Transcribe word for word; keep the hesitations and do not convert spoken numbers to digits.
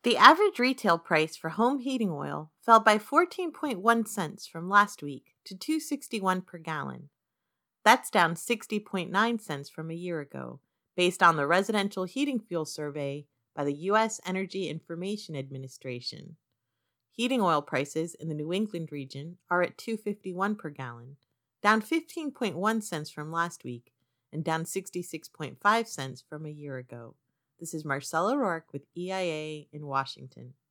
The average retail price for home heating oil fell by fourteen point one cents from last week to two dollars and sixty-one cents per gallon. That's down sixty point nine cents from a year ago, based on the Residential Heating Fuel Survey by the U S Energy Information Administration. Heating oil prices in the New England region are at two dollars and fifty-one cents per gallon, down fifteen point one cents from last week and down sixty-six point five cents from a year ago. This is Marcella Rourke with E I A in Washington.